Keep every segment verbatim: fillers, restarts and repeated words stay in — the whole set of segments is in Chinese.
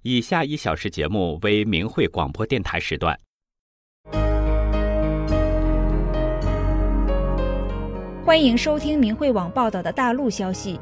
以下一小时节目为明慧广播电台时段。 欢迎收听明慧网报道的大陆消息。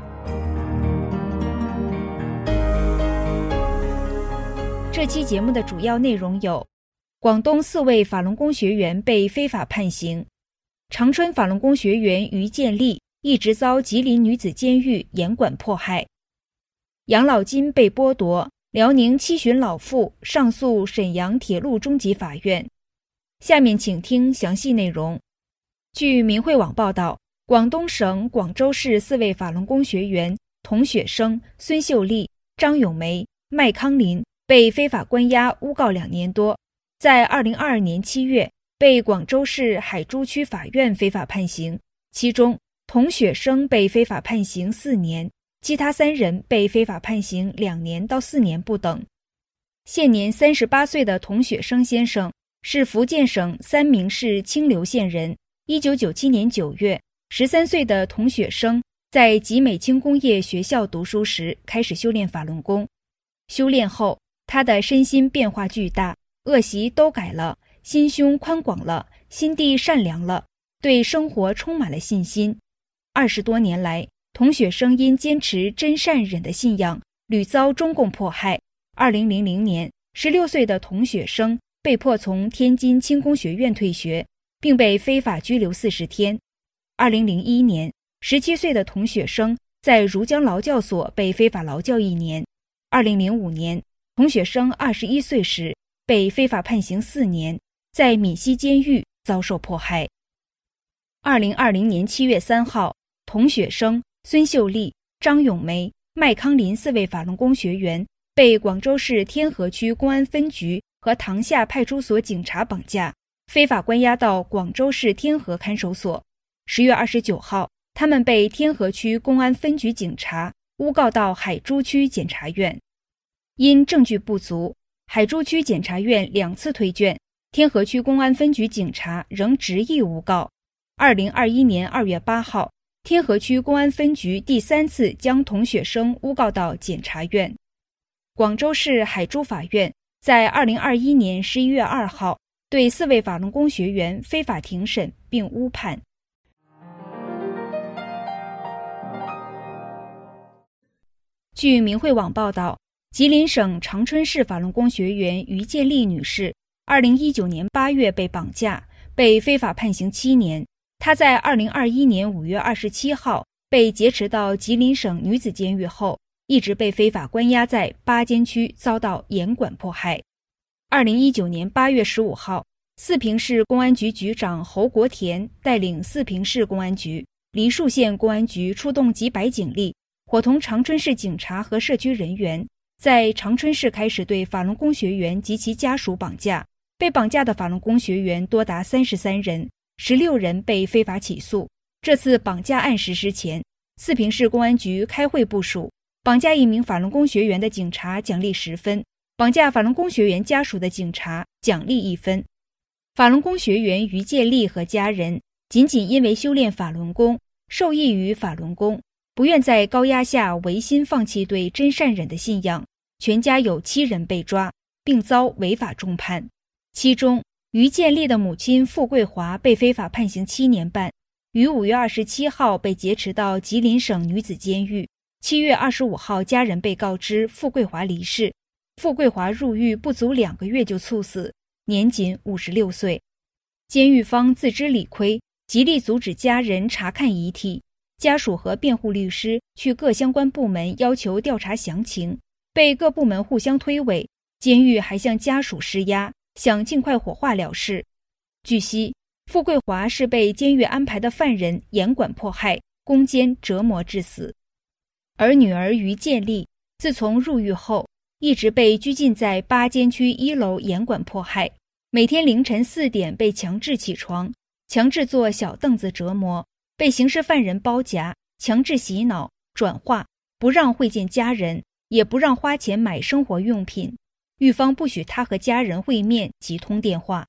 这期节目的主要内容有：广东四位法轮功学员被非法判刑；长春法轮功学员于建立一直遭吉林女子监狱严管迫害；养老金被剥夺，辽宁七旬老妇上诉沈阳铁路中级法院。下面请听详细内容。据明慧网报道，广东省广州市四位法轮功学员童雪生、孙秀丽、张咏梅、麦康林被非法关押诬告两年多，在二零二二年七月被广州市海珠区法院非法判刑，其中童雪生被非法判刑四年，其他三人被非法判刑两年到四年不等。现年三十八岁的童雪生先生是福建省三明市清流县人。一九九七年九月，十三岁的童雪生在集美轻工业学校读书时开始修炼法轮功。修炼后，他的身心变化巨大，恶习都改了，心胸宽广了，心地善良了，对生活充满了信心。二十多年来，童雪生因坚持真善忍的信仰，屡遭中共迫害。二零零零年，十六岁的童雪生被迫从天津轻工学院退学，并被非法拘留四十天。二零零一年，十七岁的童雪生在如江劳教所被非法劳教一年。二零零五年，童雪生二十一岁时被非法判刑四年，在闽西监狱遭受迫害。二零二零年七月三号，童雪生、孙秀丽、张咏梅、麦康林四位法轮功学员被广州市天河区公安分局和塘厦派出所警察绑架，非法关押到广州市天河看守所。十月二十九号，他们被天河区公安分局警察诬告到海珠区检察院。因证据不足，海珠区检察院两次推卷，天河区公安分局警察仍执意诬告。二零二一年二月八号，天河区公安分局第三次将童雪生诬告到检察院。广州市海珠法院在二零二一年十一月二号对四位法轮功学员非法庭审并误判。据明慧网报道，吉林省长春市法轮功学员于建丽女士二零一九年八月被绑架，被非法判刑七年。她在二零二一年五月二十七号被劫持到吉林省女子监狱后，一直被非法关押在八监区，遭到严管迫害。二零一九年八月十五号，四平市公安局局长侯国田带领四平市公安局、梨树县公安局出动几百警力，伙同长春市警察和社区人员，在长春市开始对法轮功学员及其家属绑架。被绑架的法轮功学员多达三十三人，十六人被非法起诉。这次绑架案实施前，四平市公安局开会部署，绑架一名法轮功学员的警察奖励十分，绑架法轮功学员家属的警察奖励一分。法轮功学员于建立和家人仅仅因为修炼法轮功，受益于法轮功，不愿在高压下违心放弃对真善忍的信仰，全家有七人被抓，并遭违法重判。其中，于建立的母亲傅桂华被非法判刑七年半，于五月二十七号被劫持到吉林省女子监狱。七月二十五号，家人被告知傅桂华离世。傅桂华入狱不足两个月就猝死，年仅五十六岁。监狱方自知理亏，极力阻止家人查看遗体。家属和辩护律师去各相关部门要求调查详情，被各部门互相推诿。监狱还向家属施压，想尽快火化了事。据悉，傅桂华是被监狱安排的犯人严管迫害、攻坚折磨致死。而女儿于建立自从入狱后，一直被拘禁在八监区一楼严管迫害，每天凌晨四点被强制起床，强制坐小凳子折磨，被刑事犯人包夹，强制洗脑、转化，不让会见家人，也不让花钱买生活用品。狱方不许他和家人会面及通电话。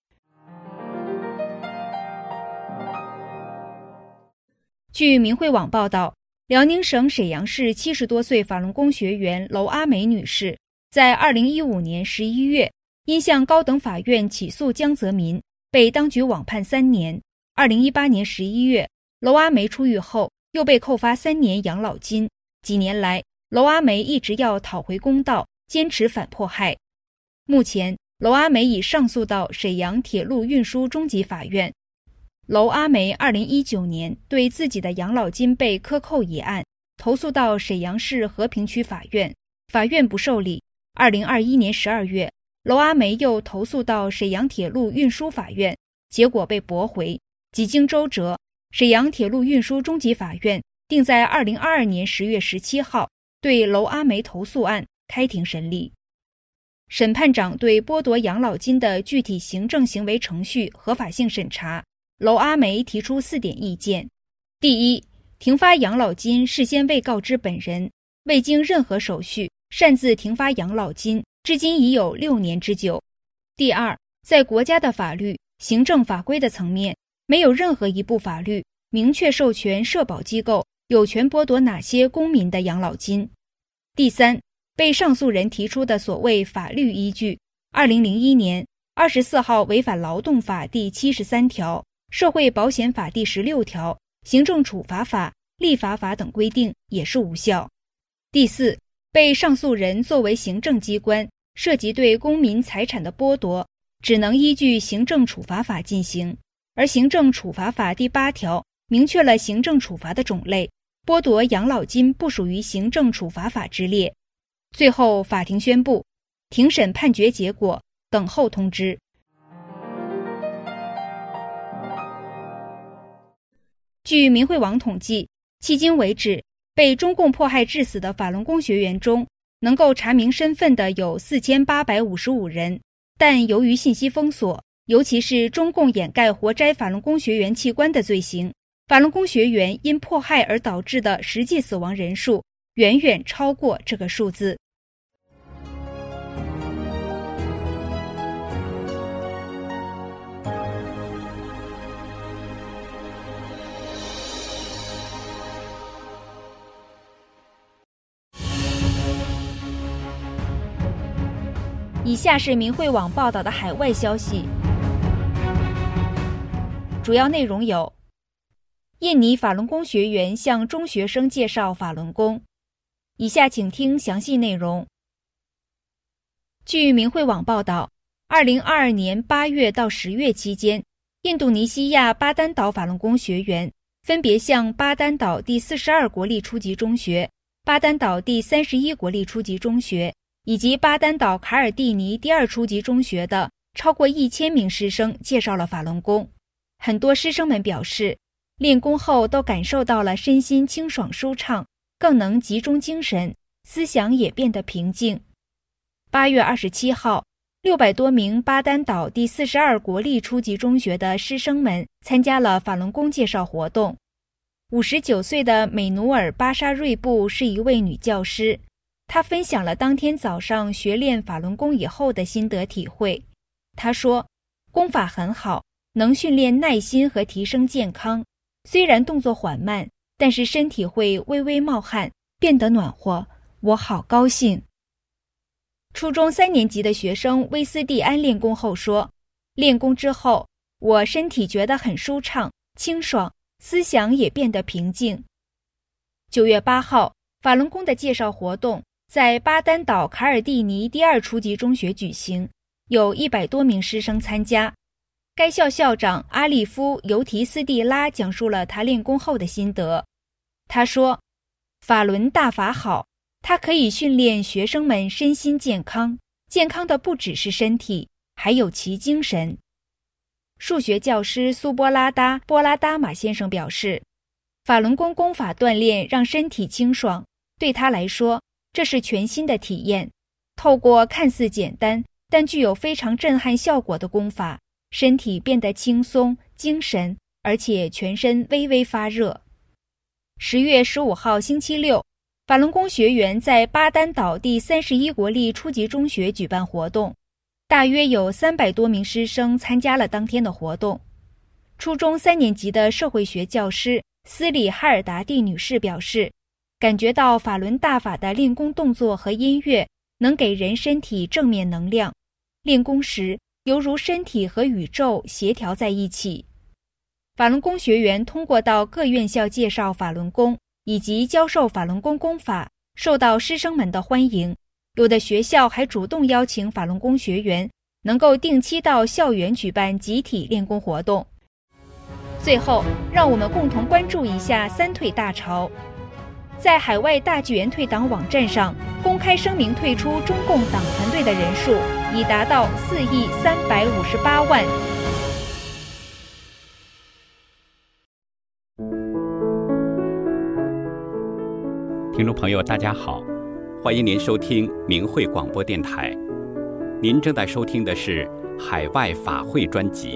据明慧网报道，辽宁省沈阳市七十多岁法轮功学员娄阿梅女士在二零一五年十一月，因向高等法院起诉江泽民，被当局网判三年。二零一八年十一月，娄阿梅出狱后，又被扣发三年养老金。几年来，娄阿梅一直要讨回公道，坚持反迫害。目前，娄阿梅已上诉到沈阳铁路运输中级法院。娄阿梅二零一九年对自己的养老金被克扣一案投诉到沈阳市和平区法院，法院不受理。二零二一年十二月，娄阿梅又投诉到沈阳铁路运输法院，结果被驳回。几经周折，沈阳铁路运输中级法院定在二零二二年十月十七号对娄阿梅投诉案开庭审理。审判长对剥夺养老金的具体行政行为程序合法性审查，娄阿梅提出四点意见。第一，停发养老金事先未告知本人，未经任何手续擅自停发养老金，至今已有六年之久。第二，在国家的法律、行政法规的层面，没有任何一部法律明确授权社保机构有权剥夺哪些公民的养老金。第三，被上诉人提出的所谓法律依据，二零零一年二十四号违反劳动法第七十三条、社会保险法第十六条、行政处罚法、立法法等规定也是无效。第四，被上诉人作为行政机关，涉及对公民财产的剥夺，只能依据行政处罚法进行，而行政处罚法第八条明确了行政处罚的种类，剥夺养老金不属于行政处罚法之列。最后，法庭宣布，庭审判决结果等候通知。据明慧网统计，迄今为止，被中共迫害致死的法轮功学员中，能够查明身份的有四千八百五十五人，但由于信息封锁，尤其是中共掩盖活摘法轮功学员器官的罪行，法轮功学员因迫害而导致的实际死亡人数远远超过这个数字。以下是明慧网报道的海外消息，主要内容有：印尼法轮功学员向中学生介绍法轮功。以下请听详细内容。据明慧网报道，二零二二年八月到十月期间，印度尼西亚巴丹岛法轮功学员分别向巴丹岛第四十二国立初级中学、巴丹岛第三十一国立初级中学以及巴丹岛卡尔蒂尼第二初级中学的超过一千名师生介绍了法轮功。很多师生们表示，练功后都感受到了身心清爽舒畅，更能集中精神，思想也变得平静。八月二十七号，六百多名巴丹岛第四十二国立初级中学的师生们参加了法轮功介绍活动。五十九岁的美努尔巴沙瑞布是一位女教师，她分享了当天早上学练法轮功以后的心得体会。她说，功法很好，能训练耐心和提升健康，虽然动作缓慢，但是身体会微微冒汗，变得暖和，我好高兴。初中三年级的学生威斯蒂安练功后说，练功之后，我身体觉得很舒畅、清爽，思想也变得平静。九月八号，法轮功的介绍活动在巴丹岛卡尔蒂尼第二初级中学举行，有一百多名师生参加。该校校长阿利夫·尤提斯蒂拉讲述了他练功后的心得。他说，法轮大法好，它可以训练学生们身心健康，健康的不只是身体，还有其精神。数学教师苏波拉达·波拉达马先生表示，法轮功功法锻炼让身体清爽，对他来说，这是全新的体验。透过看似简单，但具有非常震撼效果的功法，身体变得轻松、精神，而且全身微微发热。十月十五号星期六，法轮功学员在巴丹岛第三十一国立初级中学举办活动，大约有三百多名师生参加了当天的活动。初中三年级的社会学教师斯里哈尔达蒂女士表示，感觉到法轮大法的练功动作和音乐能给人身体正面能量，练功时犹如身体和宇宙协调在一起。法轮功学员通过到各院校介绍法轮功以及教授法轮功功法，受到师生们的欢迎。有的学校还主动邀请法轮功学员能够定期到校园举办集体练功活动。最后，让我们共同关注一下三退大潮。在海外大纪元退党网站上，公开声明退出中共党团队的人数已达到四亿三百五十八万。 听众朋友，大家好，欢迎您收听明慧广播电台。您正在收听的是海外法会专辑。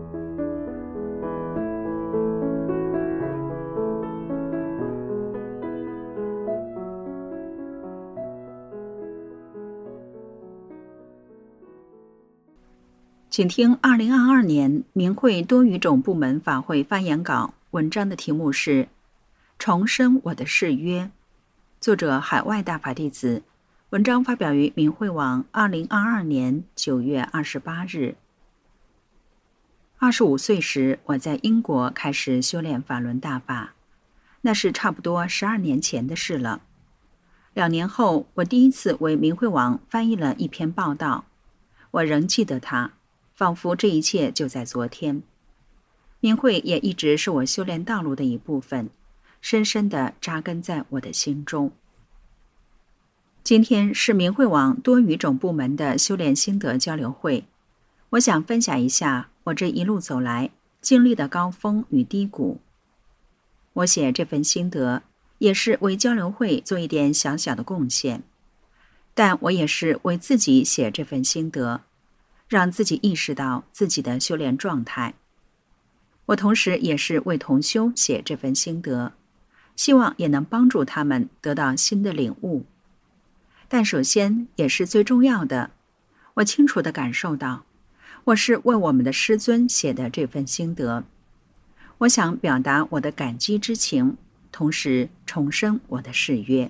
请听二零二二年明慧多语种部门法会发言稿，文章的题目是《重申我的誓约》，作者海外大法弟子，文章发表于明慧网二零二二年九月二十八日。二十五岁时，我在英国开始修炼法轮大法，那是差不多十二年前的事了。两年后，我第一次为明慧网翻译了一篇报道，我仍记得它，仿佛这一切就在昨天。明慧也一直是我修炼道路的一部分，深深地扎根在我的心中。今天是明慧网多语种部门的修炼心得交流会，我想分享一下我这一路走来经历的高峰与低谷。我写这份心得，也是为交流会做一点小小的贡献，但我也是为自己写这份心得，让自己意识到自己的修炼状态。我同时也是为同修写这份心得，希望也能帮助他们得到新的领悟。但首先也是最重要的，我清楚地感受到，我是为我们的师尊写的这份心得。我想表达我的感激之情，同时重申我的誓约。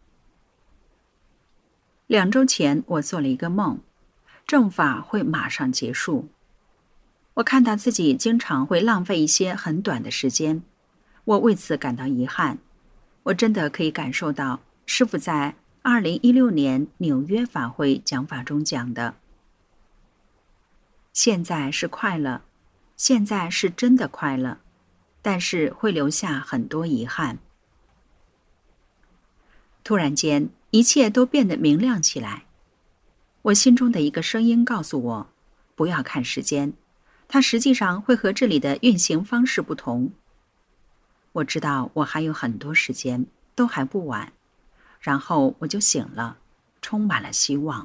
两周前，我做了一个梦，正法会马上结束。我看到自己经常会浪费一些很短的时间，我为此感到遗憾。我真的可以感受到师父在二零一六年纽约法会讲法中讲的，现在是快乐，现在是真的快乐，但是会留下很多遗憾。突然间，一切都变得明亮起来。我心中的一个声音告诉我，不要看时间，它实际上会和这里的运行方式不同。我知道我还有很多时间，都还不晚。然后我就醒了，充满了希望。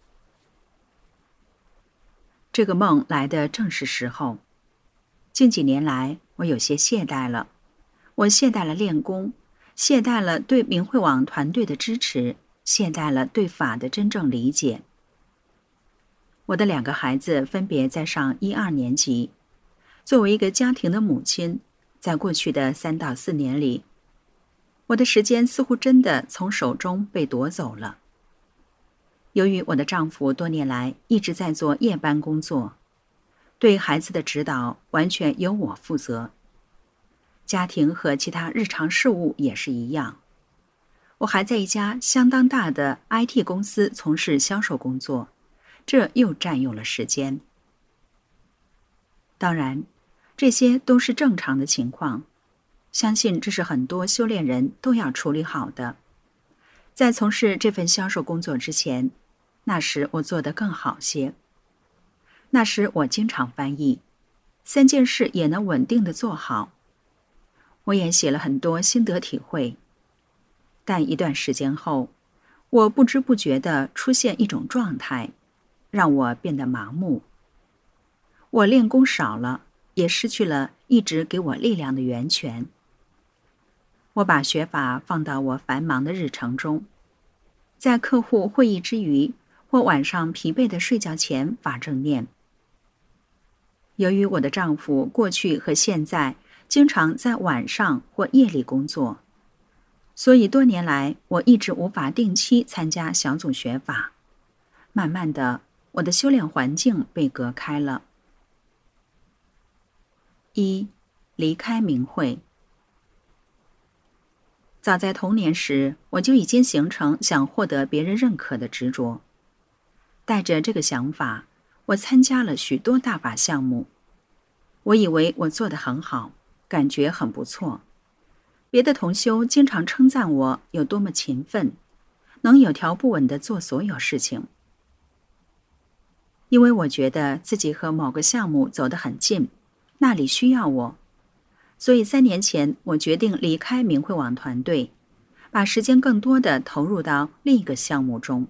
这个梦来的正是时候。近几年来，我有些懈怠了，我懈怠了练功，懈怠了对明慧网团队的支持，懈怠了对法的真正理解。我的两个孩子分别在上一二年级。作为一个家庭的母亲，在过去的三到四年里，我的时间似乎真的从手中被夺走了。由于我的丈夫多年来一直在做夜班工作，对孩子的指导完全由我负责。家庭和其他日常事务也是一样。我还在一家相当大的 I T 公司从事销售工作，这又占用了时间。当然，这些都是正常的情况。相信这是很多修炼人都要处理好的。在从事这份销售工作之前，那时我做得更好些。那时我经常翻译，三件事也能稳定地做好。我也写了很多心得体会。但一段时间后，我不知不觉地出现一种状态，让我变得麻木。我练功少了，也失去了一直给我力量的源泉。我把学法放到我繁忙的日程中，在客户会议之余，或晚上疲惫的睡觉前发正念。由于我的丈夫过去和现在经常在晚上或夜里工作，所以多年来我一直无法定期参加小组学法。 慢慢的，我的修炼环境被隔开了。一、离开明慧。早在童年时，我就已经形成想获得别人认可的执着。带着这个想法，我参加了许多大法项目。我以为我做得很好，感觉很不错。别的同修经常称赞我有多么勤奋，能有条不紊地做所有事情。因为我觉得自己和某个项目走得很近，那里需要我，所以三年前我决定离开明慧网团队，把时间更多地投入到另一个项目中。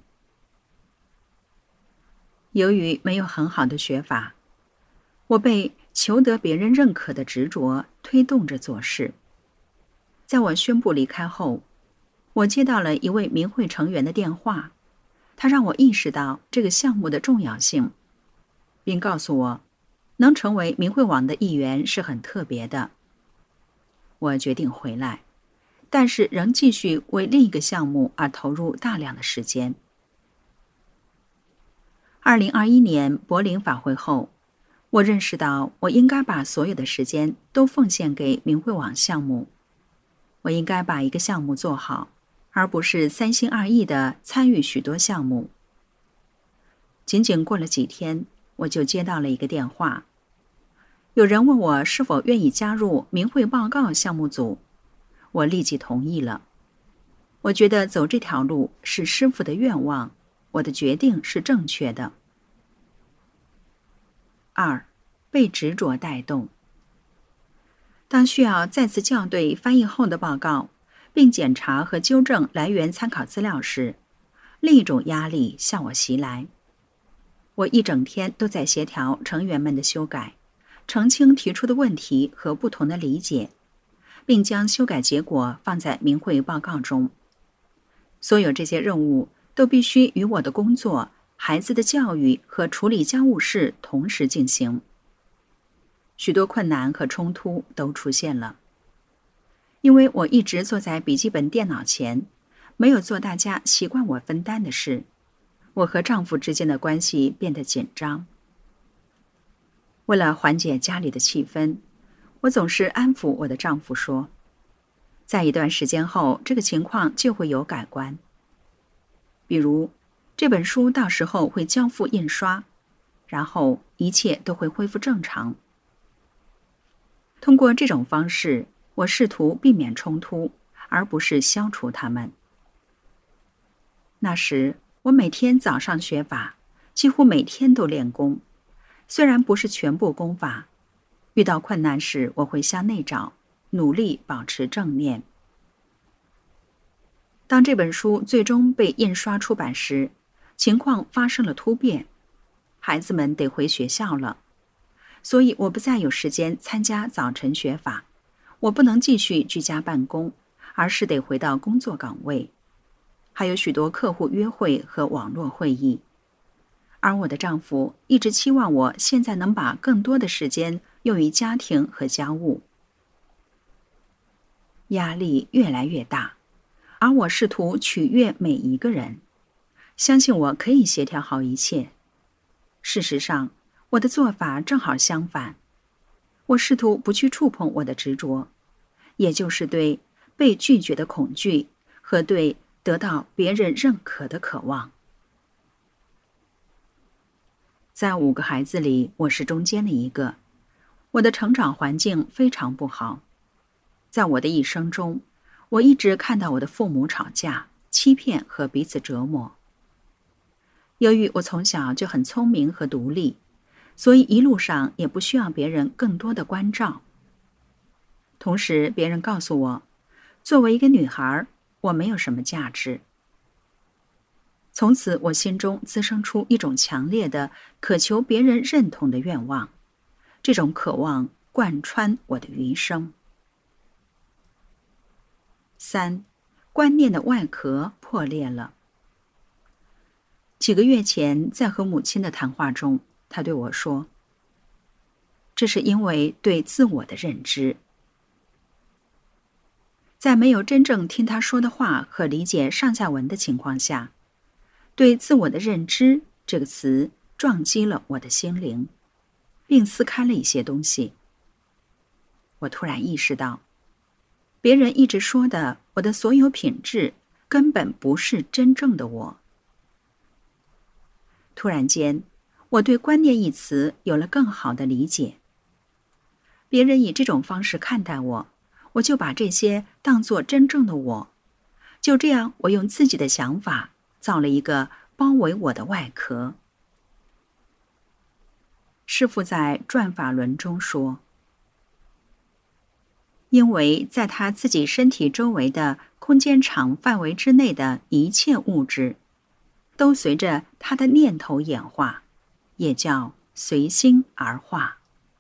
由于没有很好的学法，我被求得别人认可的执着推动着做事。在我宣布离开后，我接到了一位明慧成员的电话，他让我意识到这个项目的重要性，并告诉我，能成为明慧网的一员是很特别的。我决定回来，但是仍继续为另一个项目而投入大量的时间。二零二一年柏林法会后，我认识到我应该把所有的时间都奉献给明慧网项目。我应该把一个项目做好，而不是三心二意地参与许多项目。仅仅过了几天，我就接到了一个电话，有人问我是否愿意加入明慧报告项目组，我立即同意了。我觉得走这条路是师父的愿望，我的决定是正确的。二、被执着带动。当需要再次校对翻译后的报告，并检查和纠正来源参考资料时，另一种压力向我袭来。我一整天都在协调成员们的修改，澄清提出的问题和不同的理解，并将修改结果放在明慧报告中。所有这些任务都必须与我的工作、孩子的教育和处理家务事同时进行。许多困难和冲突都出现了，因为我一直坐在笔记本电脑前，没有做大家习惯我分担的事，我和丈夫之间的关系变得紧张。为了缓解家里的气氛，我总是安抚我的丈夫说，在一段时间后，这个情况就会有改观。比如，这本书到时候会交付印刷，然后一切都会恢复正常。通过这种方式，我试图避免冲突，而不是消除它们。那时，我每天早上学法，几乎每天都练功。虽然不是全部功法，遇到困难时我会向内找，努力保持正念。当这本书最终被印刷出版时，情况发生了突变，孩子们得回学校了，所以我不再有时间参加早晨学法，我不能继续居家办公，而是得回到工作岗位，还有许多客户约会和网络会议。而我的丈夫一直期望我现在能把更多的时间用于家庭和家务。压力越来越大，而我试图取悦每一个人，相信我可以协调好一切。事实上，我的做法正好相反。我试图不去触碰我的执着，也就是对被拒绝的恐惧和对得到别人认可的渴望。在五个孩子里，我是中间的一个。我的成长环境非常不好。在我的一生中，我一直看到我的父母吵架、欺骗和彼此折磨。由于我从小就很聪明和独立，所以一路上也不需要别人更多的关照。同时，别人告诉我，作为一个女孩，我没有什么价值。从此，我心中滋生出一种强烈的渴求别人认同的愿望，这种渴望贯穿我的余生。三、观念的外壳破裂了。几个月前，在和母亲的谈话中，她对我说，这是因为对自我的认知。在没有真正听她说的话和理解上下文的情况下，对自我的认知这个词撞击了我的心灵，并撕开了一些东西。我突然意识到，别人一直说的我的所有品质根本不是真正的我。突然间，我对观念一词有了更好的理解。别人以这种方式看待我，我就把这些当作真正的我。就这样，我用自己的想法造了一个包围我的外壳。师父在《转法轮》中说，因为在他自己身体周围的空间场范围之内的一切物质，都随着他的念头演化，也叫随心而化。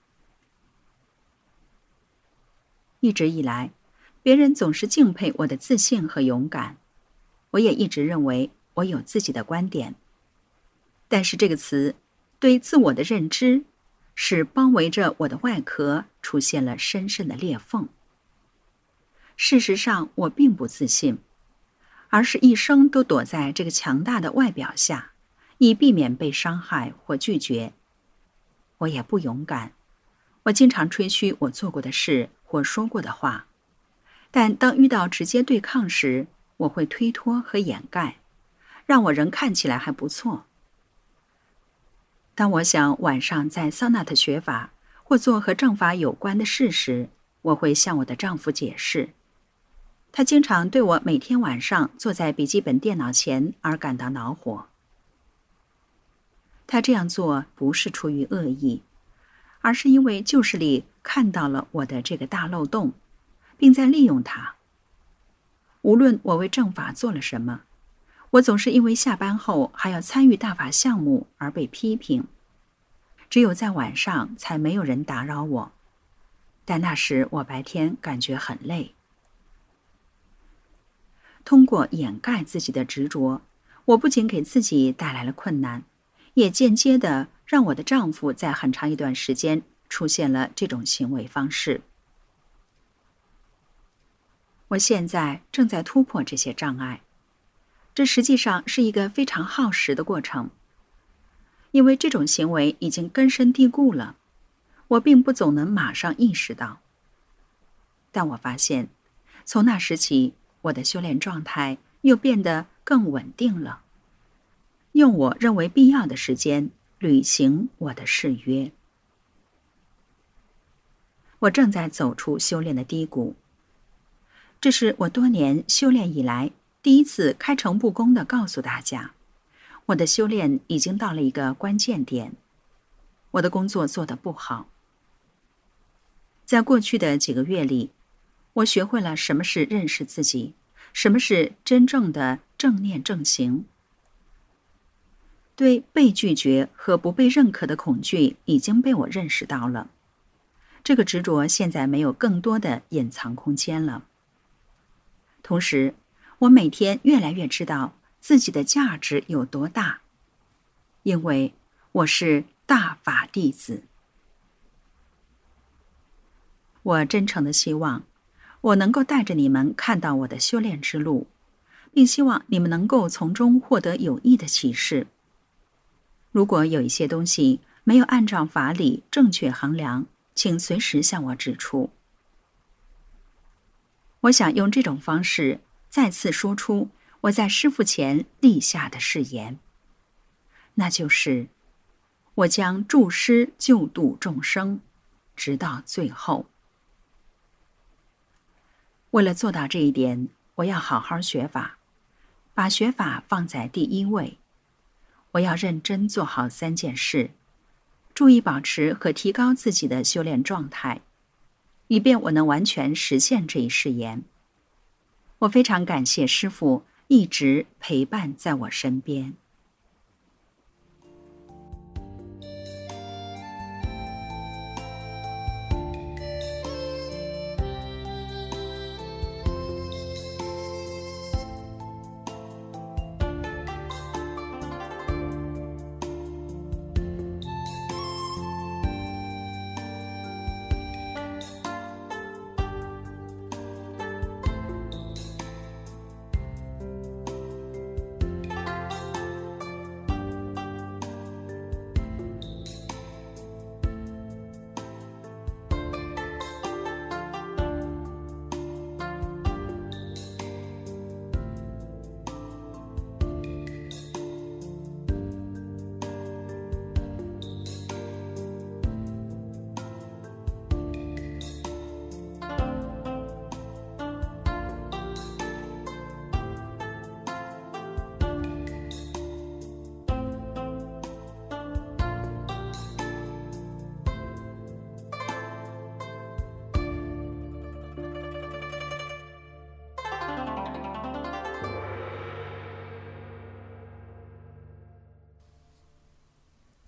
一直以来，别人总是敬佩我的自信和勇敢，我也一直认为我有自己的观点。但是这个词对自我的认知，使包围着我的外壳出现了深深的裂缝。事实上，我并不自信，而是一生都躲在这个强大的外表下，以避免被伤害或拒绝。我也不勇敢，我经常吹嘘我做过的事或说过的话，但当遇到直接对抗时，我会推脱和掩盖，让我人看起来还不错。当我想晚上在桑纳特学法或做和正法有关的事时，我会向我的丈夫解释。他经常对我每天晚上坐在笔记本电脑前而感到恼火。他这样做不是出于恶意，而是因为旧事里看到了我的这个大漏洞，并在利用它。无论我为正法做了什么，我总是因为下班后还要参与大法项目而被批评。只有在晚上才没有人打扰我，但那时我白天感觉很累。通过掩盖自己的执着，我不仅给自己带来了困难，也间接地让我的丈夫在很长一段时间出现了这种行为方式。我现在正在突破这些障碍，这实际上是一个非常耗时的过程，因为这种行为已经根深蒂固了，我并不总能马上意识到。但我发现，从那时起，我的修炼状态又变得更稳定了，用我认为必要的时间履行我的誓约。我正在走出修炼的低谷，这是我多年修炼以来第一次开诚布公地告诉大家，我的修炼已经到了一个关键点，我的工作做得不好。在过去的几个月里，我学会了什么是认识自己，什么是真正的正念正行。对被拒绝和不被认可的恐惧已经被我认识到了，这个执着现在没有更多的隐藏空间了。同时，我每天越来越知道自己的价值有多大，因为我是大法弟子。我真诚地希望我能够带着你们看到我的修炼之路，并希望你们能够从中获得有益的启示。如果有一些东西没有按照法理正确衡量，请随时向我指出。我想用这种方式再次说出我在师父前立下的誓言，那就是我将助师救度众生，直到最后。为了做到这一点，我要好好学法，把学法放在第一位。我要认真做好三件事，注意保持和提高自己的修炼状态，以便我能完全实现这一誓言。我非常感谢师父一直陪伴在我身边。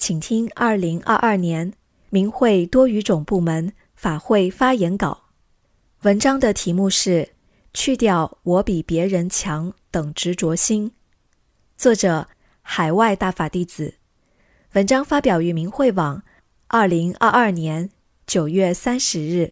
请听二零二二年明慧多语种部门法会发言稿。文章的题目是去掉我比别人强等执着心，作者海外大法弟子。文章发表于明慧网二零二二年九月三十日。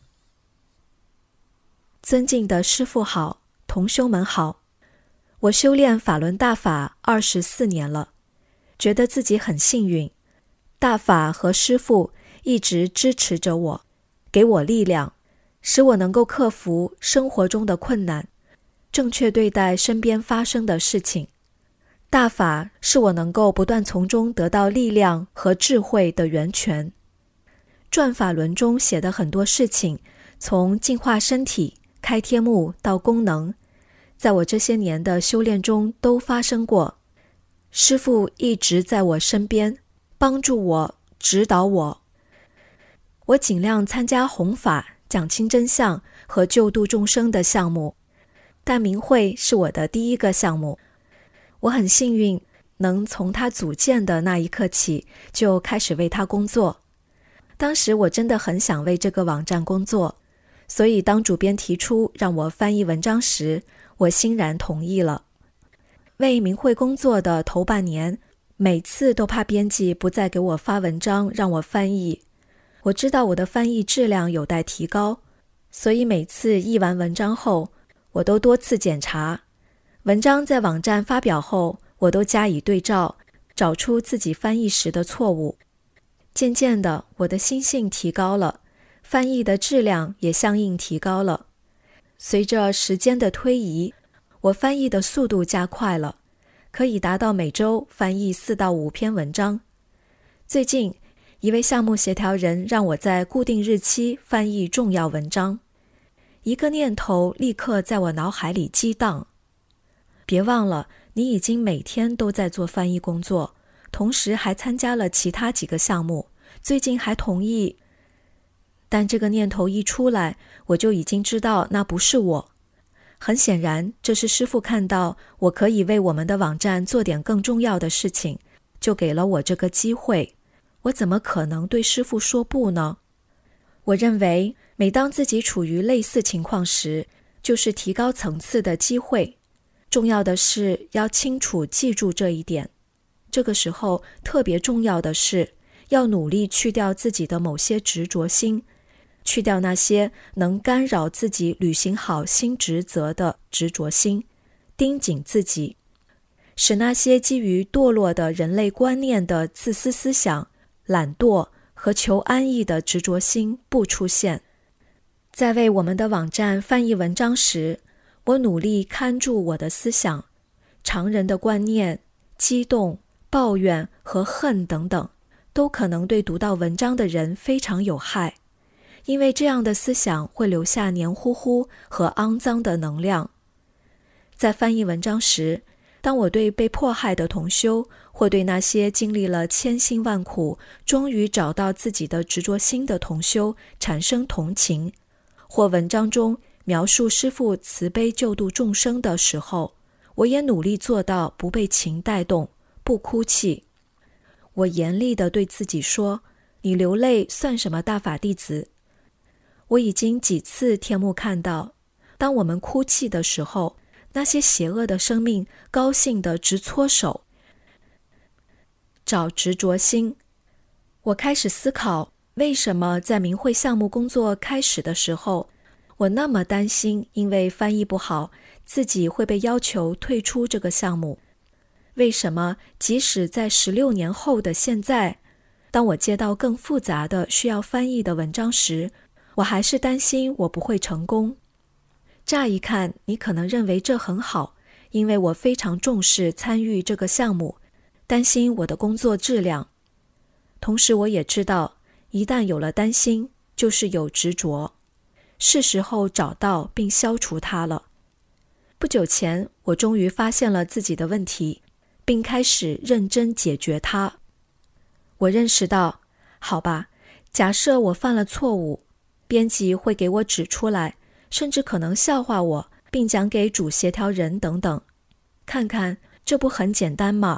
尊敬的师父好，同修们好，我修炼法轮大法二十四年了，觉得自己很幸运，大法和师父一直支持着我，给我力量，使我能够克服生活中的困难，正确对待身边发生的事情。大法是我能够不断从中得到力量和智慧的源泉。转法轮中写的很多事情，从净化身体、开天目到功能，在我这些年的修炼中都发生过。师父一直在我身边，帮助我，指导我。我尽量参加弘法、讲清真相和救度众生的项目，但明慧是我的第一个项目。我很幸运能从他组建的那一刻起就开始为他工作。当时我真的很想为这个网站工作，所以当主编提出让我翻译文章时，我欣然同意了。为明慧工作的头半年，每次都怕编辑不再给我发文章让我翻译。我知道我的翻译质量有待提高，所以每次译完文章后，我都多次检查。文章在网站发表后，我都加以对照，找出自己翻译时的错误。渐渐的，我的心性提高了，翻译的质量也相应提高了。随着时间的推移，我翻译的速度加快了，可以达到每周翻译四到五篇文章。最近，一位项目协调人让我在固定日期翻译重要文章，一个念头立刻在我脑海里激荡。别忘了，你已经每天都在做翻译工作，同时还参加了其他几个项目，最近还同意。但这个念头一出来，我就已经知道那不是我。很显然，这是师父看到我可以为我们的网站做点更重要的事情，就给了我这个机会。我怎么可能对师父说不呢？我认为，每当自己处于类似情况时，就是提高层次的机会。重要的是要清楚记住这一点。这个时候特别重要的是，要努力去掉自己的某些执着心，去掉那些能干扰自己履行好新职责的执着心，盯紧自己，使那些基于堕落的人类观念的自私思想、懒惰和求安逸的执着心不出现。在为我们的网站翻译文章时，我努力看住我的思想，常人的观念、激动、抱怨和恨等等，都可能对读到文章的人非常有害，因为这样的思想会留下黏糊糊和肮脏的能量。在翻译文章时，当我对被迫害的同修，或对那些经历了千辛万苦，终于找到自己的执着心的同修产生同情，或文章中描述师父慈悲救度众生的时候，我也努力做到不被情带动，不哭泣。我严厉地对自己说，你流泪算什么大法弟子？我已经几次天目看到，当我们哭泣的时候，那些邪恶的生命高兴地直搓手。找执着心。我开始思考，为什么在明慧项目工作开始的时候，我那么担心因为翻译不好，自己会被要求退出这个项目。为什么即使在十六年后的现在，当我接到更复杂的需要翻译的文章时，我还是担心我不会成功？乍一看，你可能认为这很好，因为我非常重视参与这个项目，担心我的工作质量。同时我也知道，一旦有了担心，就是有执着，是时候找到并消除它了。不久前，我终于发现了自己的问题，并开始认真解决它。我认识到，好吧，假设我犯了错误，编辑会给我指出来，甚至可能笑话我，并讲给主协调人等等。看看，这不很简单吗？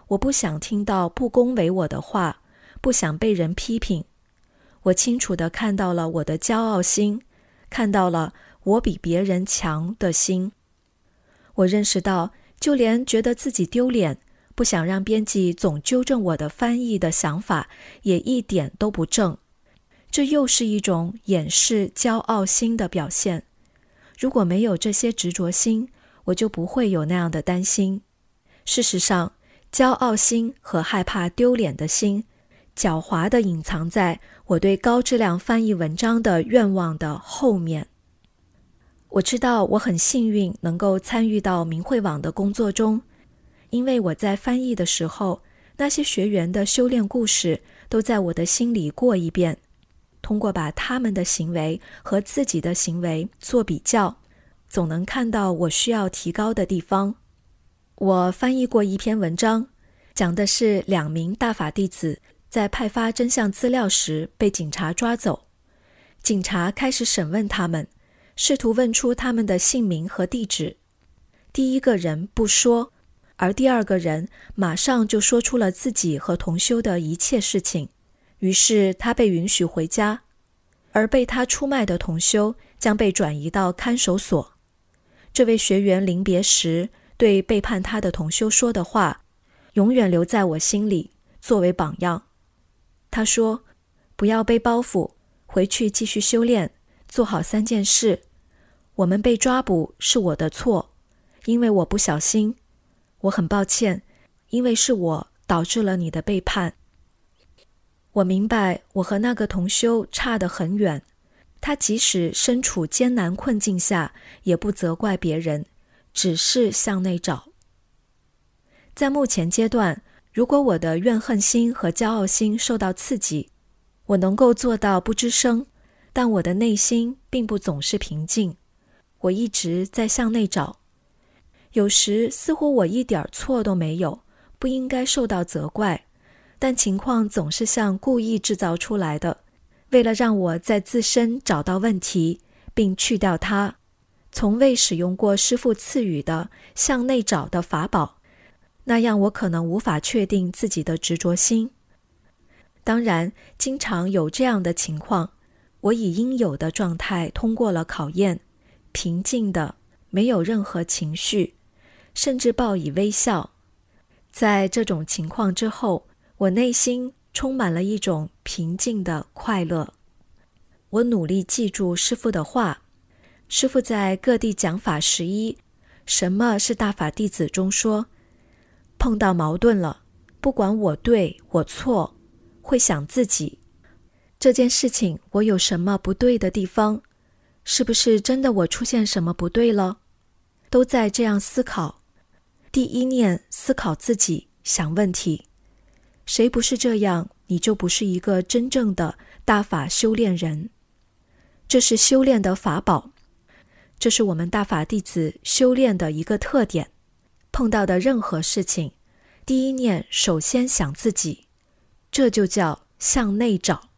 我不想听到不恭维我的话，不想被人批评。我清楚地看到了我的骄傲心，看到了我比别人强的心。我认识到，就连觉得自己丢脸，不想让编辑总纠正我的翻译的想法，也一点都不正。这又是一种掩饰骄傲心的表现。如果没有这些执着心，我就不会有那样的担心。事实上，骄傲心和害怕丢脸的心，狡猾地隐藏在我对高质量翻译文章的愿望的后面。我知道我很幸运能够参与到明慧网的工作中，因为我在翻译的时候，那些学员的修炼故事都在我的心里过一遍，通过把他们的行为和自己的行为做比较，总能看到我需要提高的地方。我翻译过一篇文章，讲的是两名大法弟子在派发真相资料时被警察抓走。警察开始审问他们，试图问出他们的姓名和地址。第一个人不说，而第二个人马上就说出了自己和同修的一切事情，于是他被允许回家，而被他出卖的同修将被转移到看守所。这位学员临别时对背叛他的同修说的话，永远留在我心里，作为榜样。他说，不要背包袱，回去继续修炼，做好三件事。我们被抓捕是我的错，因为我不小心。我很抱歉，因为是我导致了你的背叛。我明白我和那个同修差得很远，他即使身处艰难困境下，也不责怪别人，只是向内找。在目前阶段，如果我的怨恨心和骄傲心受到刺激，我能够做到不吱声，但我的内心并不总是平静。我一直在向内找，有时似乎我一点错都没有，不应该受到责怪，但情况总是像故意制造出来的，为了让我在自身找到问题，并去掉它。从未使用过师父赐予的向内找的法宝，那样我可能无法确定自己的执着心。当然，经常有这样的情况，我以应有的状态通过了考验，平静的，没有任何情绪，甚至报以微笑。在这种情况之后，我内心充满了一种平静的快乐。我努力记住师父的话。师父在各地讲法十一，什么是大法弟子中说，碰到矛盾了，不管我对我错，会想自己，这件事情我有什么不对的地方，是不是真的我出现什么不对了，都在这样思考。第一念思考自己，想问题。谁不是这样，你就不是一个真正的大法修炼人。这是修炼的法宝，这是我们大法弟子修炼的一个特点。碰到的任何事情，第一念首先想自己，这就叫向内找。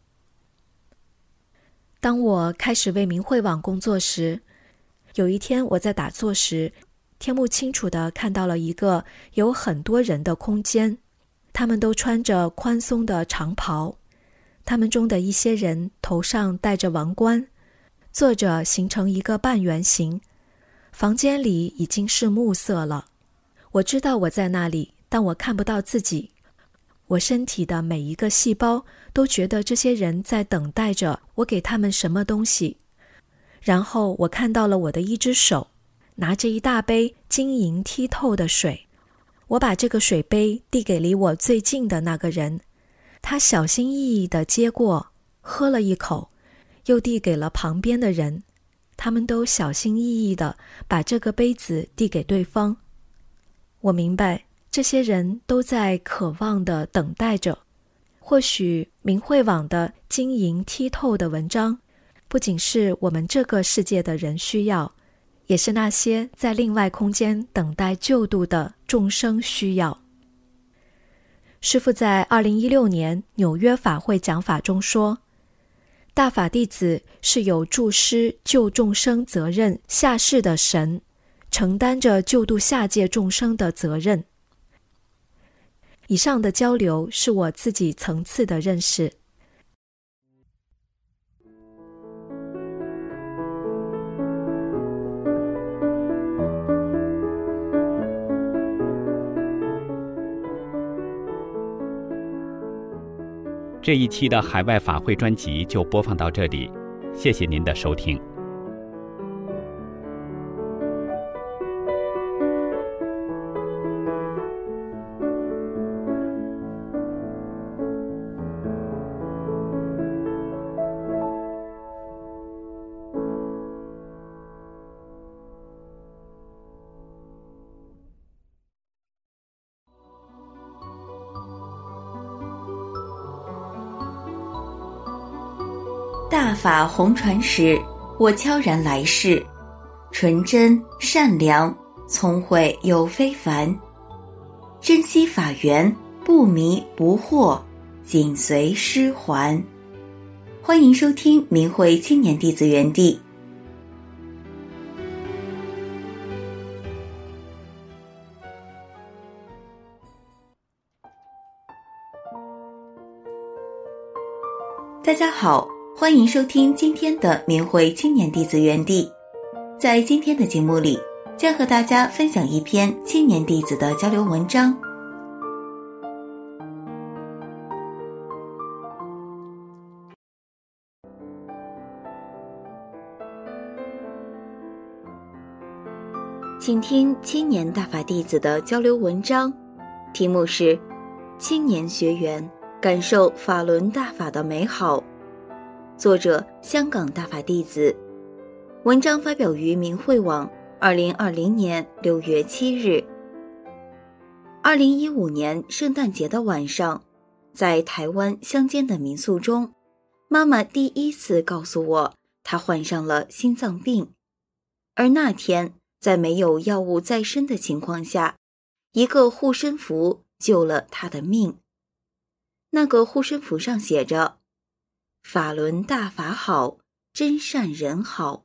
当我开始为明慧网工作时，有一天我在打坐时，天目清楚地看到了一个有很多人的空间，他们都穿着宽松的长袍，他们中的一些人头上戴着王冠，坐着形成一个半圆形，房间里已经是暮色了。我知道我在那里，但我看不到自己。我身体的每一个细胞都觉得这些人在等待着我给他们什么东西。然后我看到了我的一只手，拿着一大杯晶莹剔透的水。我把这个水杯递给离我最近的那个人，他小心翼翼地接过，喝了一口，又递给了旁边的人。他们都小心翼翼地把这个杯子递给对方。我明白，这些人都在渴望地等待着。或许明慧网的晶莹剔透的文章，不仅是我们这个世界的人需要，也是那些在另外空间等待救度的众生需要。师父在二零一六年纽约法会讲法中说，大法弟子是有助师救众生责任下世的神，承担着救度下界众生的责任。 以上的交流是我自己层次的认识。 这一期的海外法会专辑就播放到这里，谢谢您的收听。 大法红传时，我悄然来世，纯真善良，聪慧又非凡，珍惜法缘，不迷不惑，紧随师还。欢迎收听明慧青年弟子园地。大家好，欢迎收听今天的明慧青年弟子园地。在今天的节目里，将和大家分享一篇青年弟子的交流文章。请听青年大法弟子的交流文章，题目是《青年学员感受法轮大法的美好》，作者香港大法弟子，文章发表于明慧网二零二零年六月七日。二零一五年圣诞节的晚上，在台湾乡间的民宿中，妈妈第一次告诉我她患上了心脏病，而那天在没有药物在身的情况下，一个护身符救了她的命。那个护身符上写着：法轮大法好，真善人好。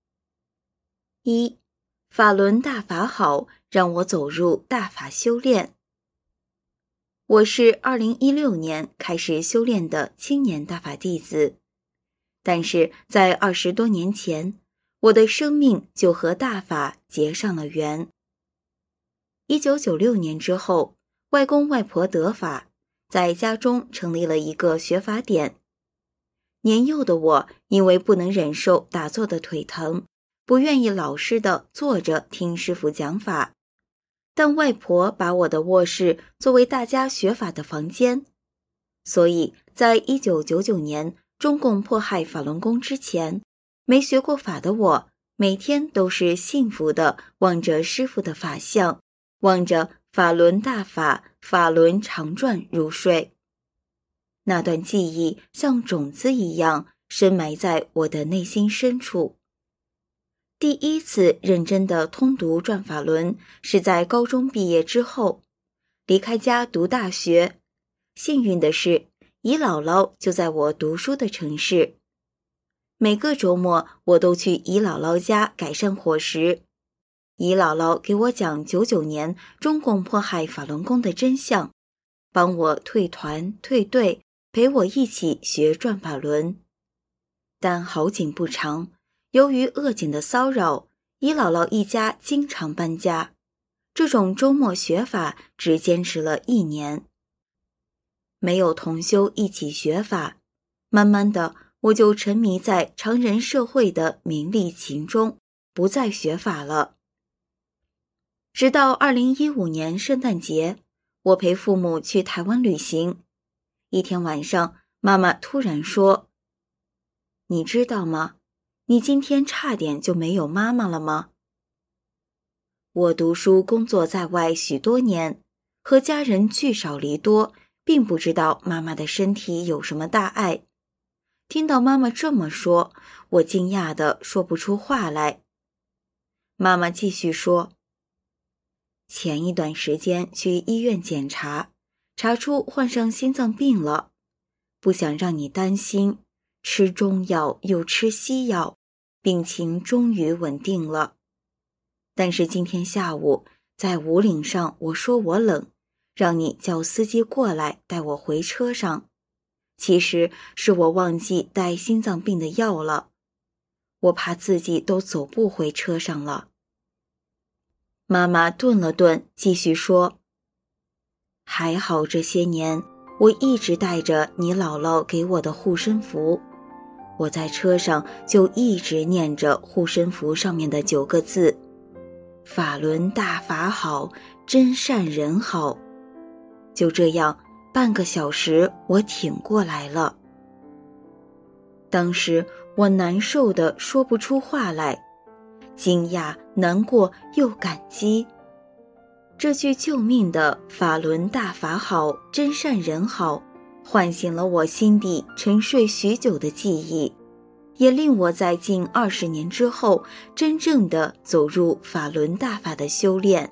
一，法轮大法好，让我走入大法修炼。我是二零一六年开始修炼的青年大法弟子，但是在二十多年前，我的生命就和大法结上了缘。一九九六年之后，外公外婆得法，在家中成立了一个学法点。年幼的我因为不能忍受打坐的腿疼，不愿意老实的坐着听师父讲法，但外婆把我的卧室作为大家学法的房间，所以在一九九九年中共迫害法轮功之前，没学过法的我每天都是幸福的望着师父的法像，望着法轮大法，法轮常转入睡。那段记忆像种子一样深埋在我的内心深处。第一次认真的通读转法轮是在高中毕业之后，离开家读大学。幸运的是，姨姥姥就在我读书的城市。每个周末我都去姨姥姥家改善伙食。姨姥姥给我讲九九年中共迫害法轮功的真相，帮我退团退队，陪我一起学转法轮。但好景不长，由于恶警的骚扰，姨姥姥一家经常搬家，这种周末学法只坚持了一年。没有同修一起学法，慢慢的我就沉迷在常人社会的名利情中，不再学法了。直到二零一五年圣诞节，我陪父母去台湾旅行。一天晚上，妈妈突然说：“你知道吗？你今天差点就没有妈妈了吗？”我读书工作在外许多年，和家人聚少离多，并不知道妈妈的身体有什么大碍。听到妈妈这么说，我惊讶地说不出话来。妈妈继续说：“前一段时间去医院检查，查出患上心脏病了，不想让你担心，吃中药又吃西药，病情终于稳定了。但是今天下午在五岭上，我说我冷， 让你叫司机过来带我回车上。其实是我忘记带心脏病的药了，我怕自己都走不回车上了。”妈妈顿了顿，继续说：“还好这些年我一直带着你姥姥给我的护身符，我在车上就一直念着护身符上面的九个字：法轮大法好，真善人好。就这样，半个小时我挺过来了。”当时我难受得说不出话来，惊讶、难过又感激。这句救命的法轮大法好，真善人好，唤醒了我心底沉睡许久的记忆，也令我在近二十年之后真正的走入法轮大法的修炼。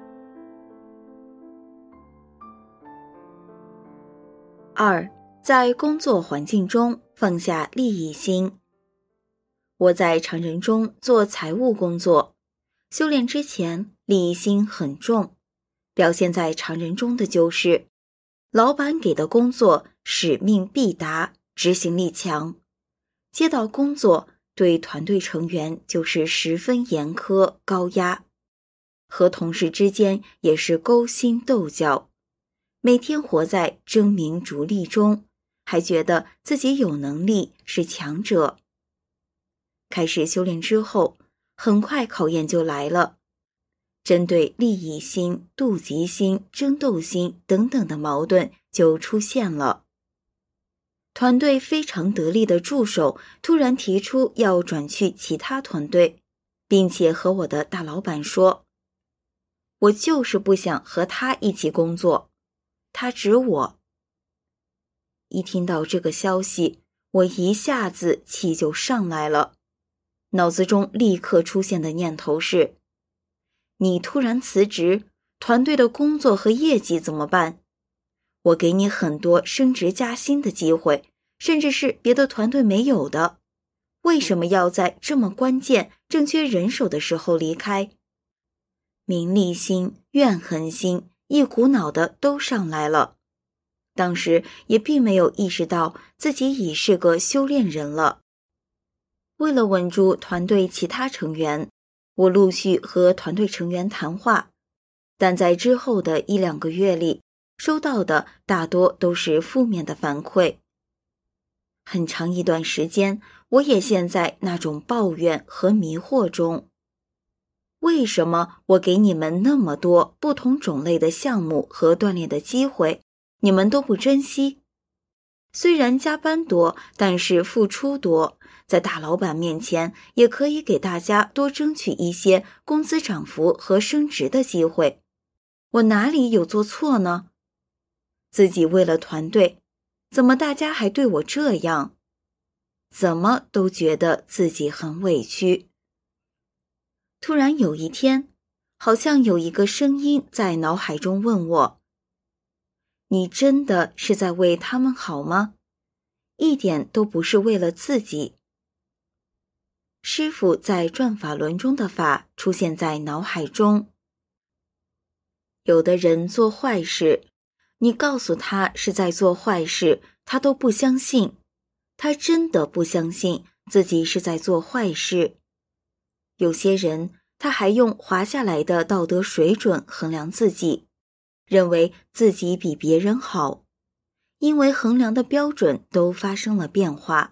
二，在工作环境中放下利益心。我在常人中做财务工作，修炼之前利益心很重，表现在常人中的就是老板给的工作使命必达，执行力强，接到工作对团队成员就是十分严苛高压，和同事之间也是勾心斗角，每天活在争名逐利中，还觉得自己有能力是强者。开始修炼之后，很快考验就来了，针对利益心、妒忌心、争斗心等等的矛盾就出现了。团队非常得力的助手突然提出要转去其他团队，并且和我的大老板说：“我就是不想和他一起工作。”他指我。一听到这个消息，我一下子气就上来了，脑子中立刻出现的念头是：你突然辞职，团队的工作和业绩怎么办？我给你很多升职加薪的机会，甚至是别的团队没有的，为什么要在这么关键、正缺人手的时候离开？名利心、怨恨心一股脑的都上来了。当时也并没有意识到自己已是个修炼人了。为了稳住团队其他成员，我陆续和团队成员谈话，但在之后的一两个月里，收到的大多都是负面的反馈。很长一段时间，我也陷在那种抱怨和迷惑中。为什么我给你们那么多不同种类的项目和锻炼的机会，你们都不珍惜？虽然加班多，但是付出多，在大老板面前也可以给大家多争取一些工资涨幅和升职的机会。我哪里有做错呢？自己为了团队，怎么大家还对我这样？怎么都觉得自己很委屈。突然有一天，好像有一个声音在脑海中问我：你真的是在为他们好吗？一点都不是为了自己。师父在转法轮中的法出现在脑海中。有的人做坏事，你告诉他是在做坏事，他都不相信，他真的不相信自己是在做坏事。有些人他还用滑下来的道德水准衡量自己，认为自己比别人好，因为衡量的标准都发生了变化。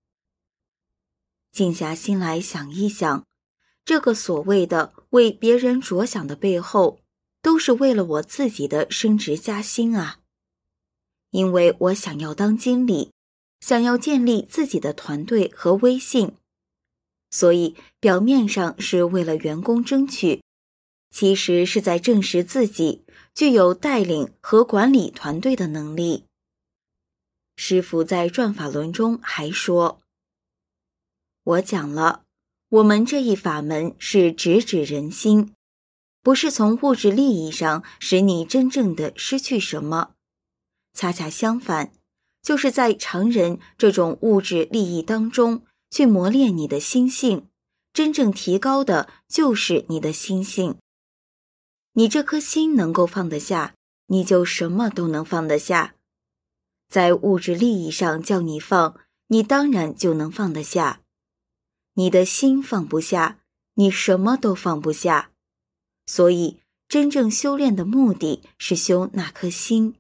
静下心来想一想，这个所谓的为别人着想的背后，都是为了我自己的升职加薪啊。因为我想要当经理，想要建立自己的团队和威信，所以表面上是为了员工争取，其实是在证实自己具有带领和管理团队的能力。师父在转法轮中还说，我讲了，我们这一法门是直指人心，不是从物质利益上使你真正的失去什么，恰恰相反，就是在常人这种物质利益当中去磨练你的心性，真正提高的就是你的心性。你这颗心能够放得下， 你就什么都能放得下。在物质利益上叫你放，你当然就能放得下。你的心放不下，你什么都放不下。所以真正修炼的目的是修那颗心。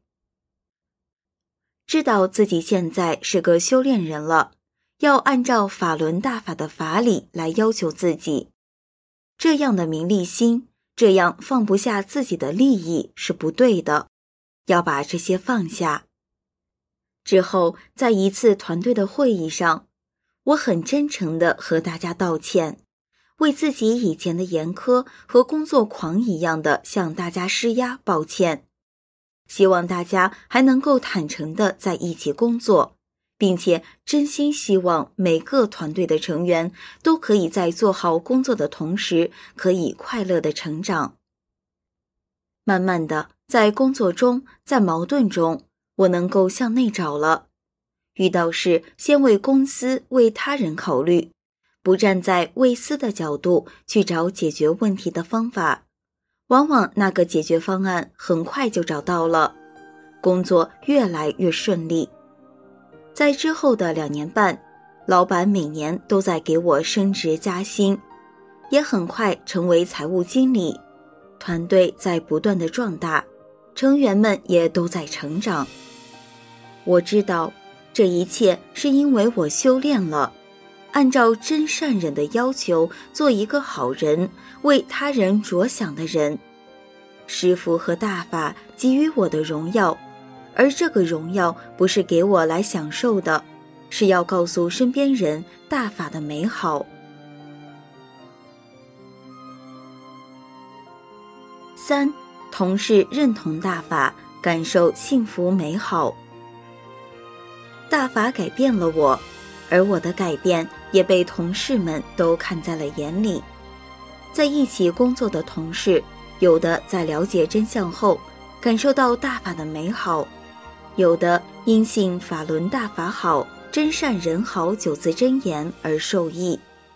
知道自己现在是个修炼人了，要按照法轮大法的法理来要求自己。这样的名利心，这样放不下自己的利益是不对的，要把这些放下。之后，在一次团队的会议上，我很真诚地和大家道歉，为自己以前的严苛和工作狂一样的向大家施压抱歉。希望大家还能够坦诚地在一起工作，并且真心希望每个团队的成员都可以在做好工作的同时，可以快乐地成长。慢慢的，在工作中，在矛盾中，我能够向内找了。遇到事，先为公司、为他人考虑，不站在为私的角度去找解决问题的方法。往往那个解决方案很快就找到了，工作越来越顺利。在之后的两年半，老板每年都在给我升职加薪，也很快成为财务经理。团队在不断的壮大，成员们也都在成长。我知道这一切是因为我修炼了，按照真善忍的要求做一个好人，为他人着想的人。师父和大法给予我的荣耀，而这个荣耀不是给我来享受的，是要告诉身边人大法的美好。三，同事认同大法，感受幸福美好。大法改变了我，而我的改变也被同事们都看在了眼里。在一起工作的同事，有的在了解真相后感受到大法的美好，有的因信法轮大法好，真善人好九字真言而受益。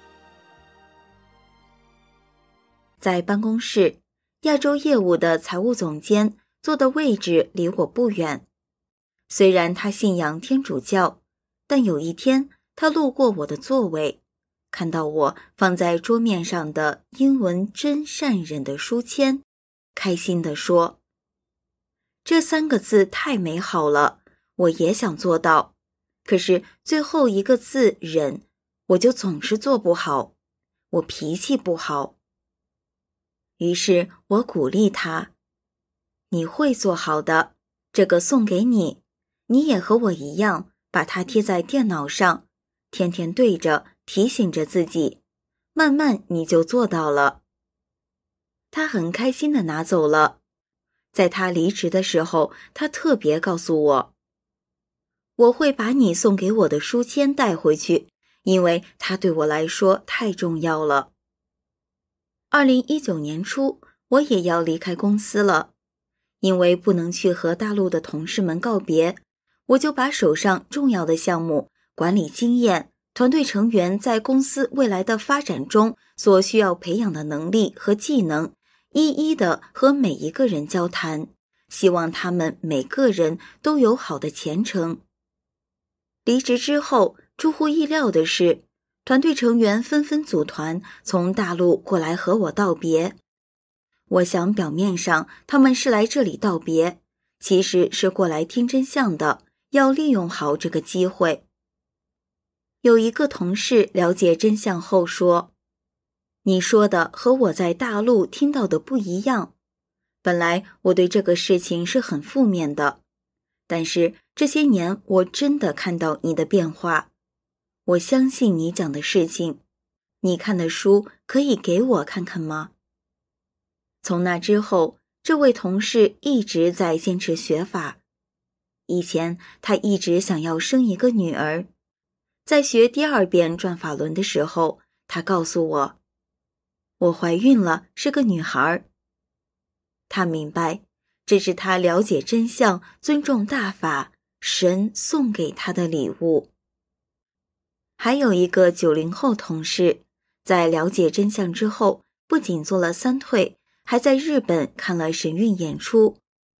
在办公室，亚洲业务的财务总监坐的位置离我不远。虽然他信仰天主教，但有一天他路过我的座位，看到我放在桌面上的英文真善忍的书签，开心地说：这三个字太美好了，我也想做到，可是最后一个字忍，我就总是做不好，我脾气不好。于是我鼓励他：你会做好的，这个送给你，你也和我一样，把它贴在电脑上，天天对着，提醒着自己，慢慢你就做到了。他很开心地拿走了。在他离职的时候，他特别告诉我，我会把你送给我的书签带回去，因为它对我来说太重要了。二零一九年初，我也要离开公司了，因为不能去和大陆的同事们告别，我就把手上重要的项目、管理经验、团队成员在公司未来的发展中所需要培养的能力和技能，一一的和每一个人交谈，希望他们每个人都有好的前程。离职之后，出乎意料的是，团队成员纷纷组团从大陆过来和我道别。我想表面上他们是来这里道别，其实是过来听真相的，要利用好这个机会。有一个同事了解真相后说，你说的和我在大陆听到的不一样。本来我对这个事情是很负面的，但是这些年我真的看到你的变化。我相信你讲的事情，你看的书可以给我看看吗？从那之后，这位同事一直在坚持学法。以前他一直想要生一个女儿，在学第二遍转法轮的时候，他告诉我，我怀孕了，是个女孩。他明白，这是他了解真相、尊重大法，神送给他的礼物。还有一个九零后同事，在了解真相之后，不仅做了三退，还在日本看了神韵演出。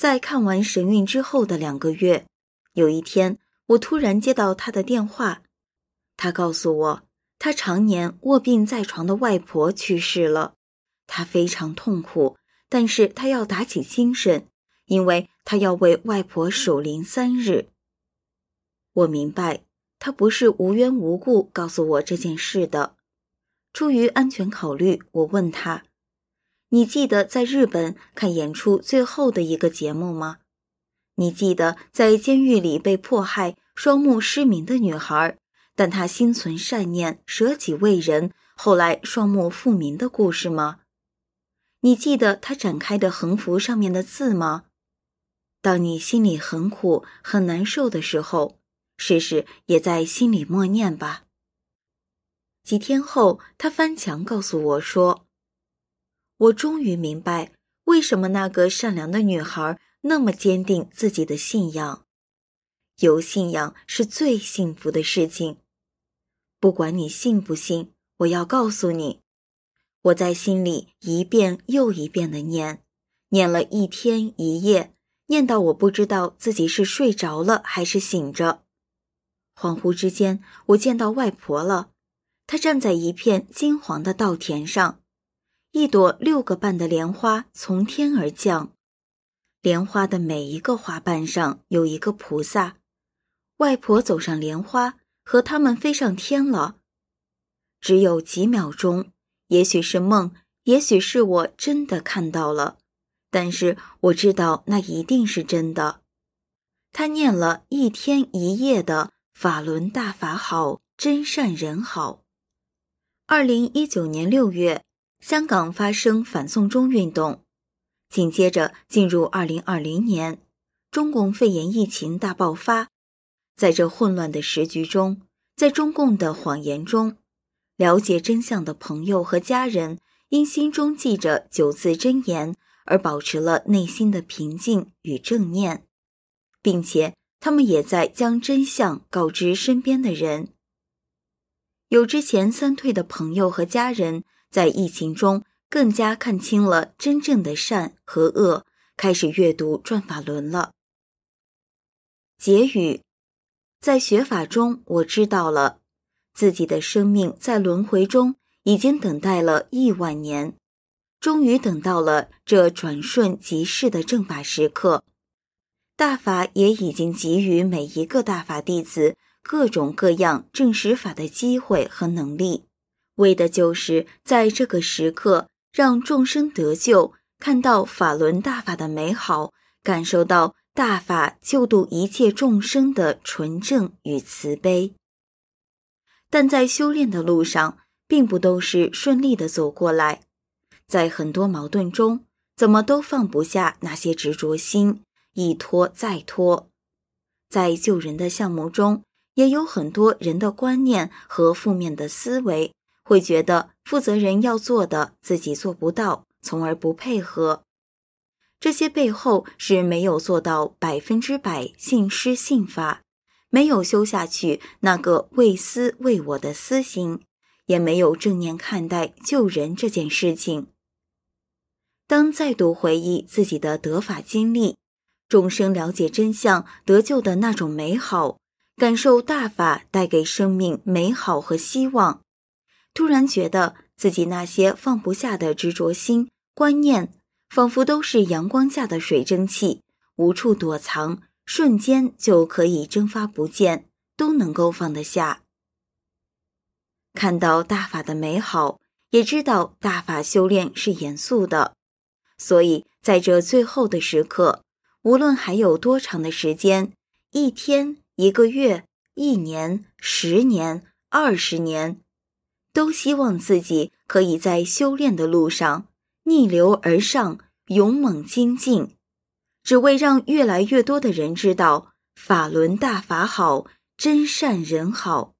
在看完神韵之后的两个月，有一天我突然接到他的电话，他告诉我，他常年卧病在床的外婆去世了，他非常痛苦，但是他要打起精神，因为他要为外婆守灵三日。我明白，他不是无缘无故告诉我这件事的。出于安全考虑，我问他，你记得在日本看演出最后的一个节目吗？你记得在监狱里被迫害、双目失明的女孩，但她心存善念，舍己为人，后来双目复明的故事吗？你记得她展开的横幅上面的字吗？当你心里很苦、很难受的时候，试试也在心里默念吧。几天后，他翻墙告诉我说，我终于明白为什么那个善良的女孩那么坚定自己的信仰。有信仰是最幸福的事情。不管你信不信，我要告诉你，我在心里一遍又一遍地念，念了一天一夜，念到我不知道自己是睡着了还是醒着。恍惚之间，我见到外婆了，她站在一片金黄的稻田上，一朵六个瓣的莲花从天而降，莲花的每一个花瓣上有一个菩萨，外婆走上莲花，和他们飞上天了。只有几秒钟，也许是梦，也许是我真的看到了，但是我知道那一定是真的。他念了一天一夜的法轮大法好，真善人好。二零一九年六月，香港发生反送中运动，紧接着进入二零二零年，中共肺炎疫情大爆发。在这混乱的时局中，在中共的谎言中，了解真相的朋友和家人因心中记着九字真言而保持了内心的平静与正念，并且他们也在将真相告知身边的人。有之前三退的朋友和家人，在疫情中更加看清了真正的善和恶，开始阅读转法轮了。结语，在学法中，我知道了自己的生命在轮回中已经等待了亿万年，终于等到了这转瞬即逝的正法时刻。大法也已经给予每一个大法弟子各种各样证实法的机会和能力，为的就是在这个时刻让众生得救，看到法轮大法的美好，感受到大法救度一切众生的纯正与慈悲。但在修炼的路上，并不都是顺利的走过来，在很多矛盾中，怎么都放不下那些执着心，一拖再拖。在救人的项目中，也有很多人的观念和负面的思维，会觉得负责人要做的自己做不到，从而不配合。这些背后是没有做到百分之百信师信法，没有修下去那个为私为我的私心，也没有正念看待救人这件事情。当再度回忆自己的得法经历，众生了解真相得救的那种美好，感受大法带给生命美好和希望，突然觉得自己那些放不下的执着心、观念，仿佛都是阳光下的水蒸气，无处躲藏，瞬间就可以蒸发不见，都能够放得下。看到大法的美好，也知道大法修炼是严肃的，所以在这最后的时刻，无论还有多长的时间，一天、一个月、一年、十年、二十年，都希望自己可以在修炼的路上逆流而上，勇猛精进，只为让越来越多的人知道法轮大法好，真善人好。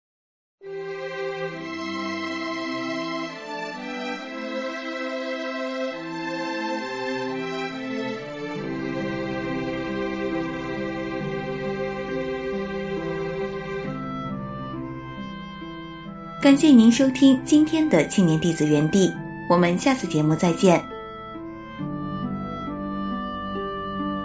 感谢您收听今天的青年弟子园地，我们下次节目再见。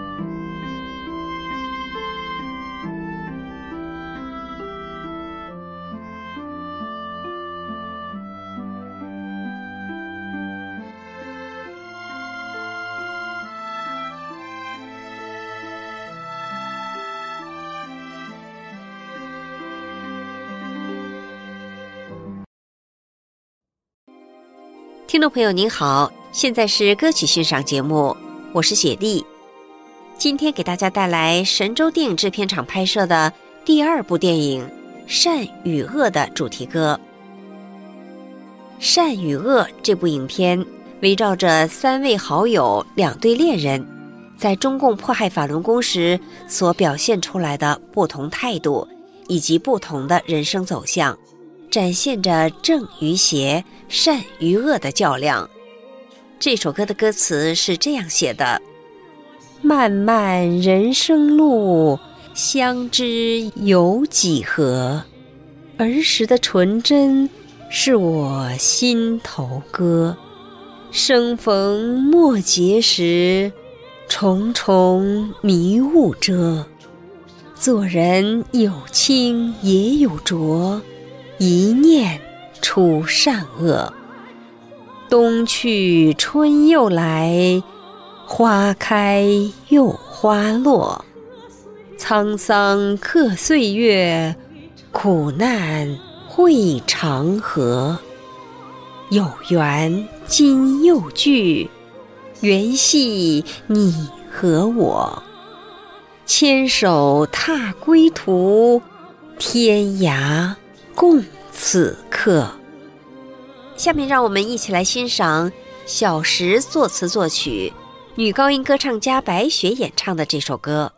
听众朋友您好，现在是歌曲欣赏节目，我是雪莉。今天给大家带来神州电影制片厂拍摄的第二部电影《善与恶》的主题歌。《善与恶》这部影片围绕着三位好友、两对恋人在中共迫害法轮功时所表现出来的不同态度以及不同的人生走向，展现着正与邪、善与恶的较量。这首歌的歌词是这样写的：漫漫人生路，相知有几何？儿时的纯真是我心头歌。生逢莫结时，重重迷雾遮。做人有清也有浊，一念出善恶。冬去春又来，花开又花落。沧桑刻岁月，苦难会长河。有缘今又聚，缘系你和我。牵手踏归途，天涯共此刻。下面让我们一起来欣赏小石作词作曲，女高音歌唱家白雪演唱的这首歌。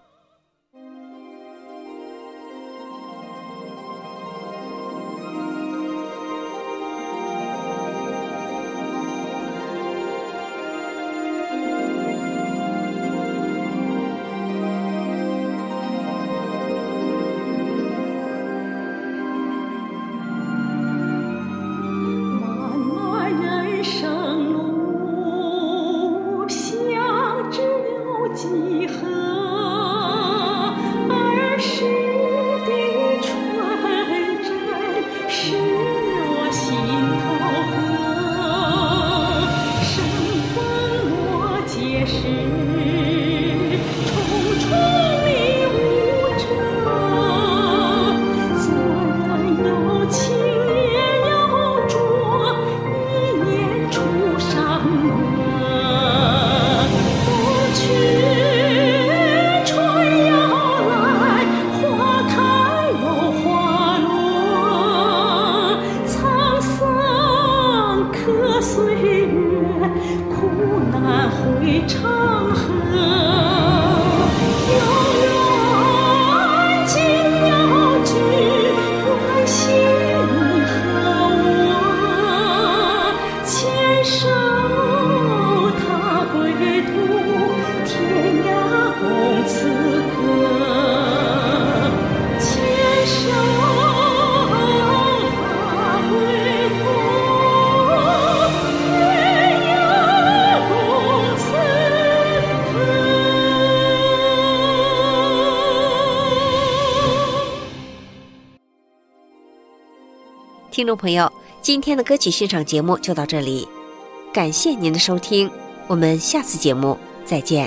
听众朋友，今天的歌曲欣赏节目就到这里，感谢您的收听，我们下次节目再见。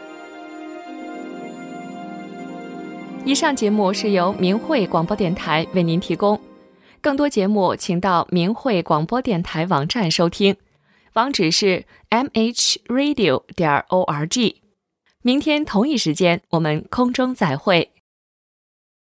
以上节目是由明慧广播电台为您提供，更多节目请到明慧广播电台网站收听，网址是 m h radio 点 org。明天同一时间我们空中再会。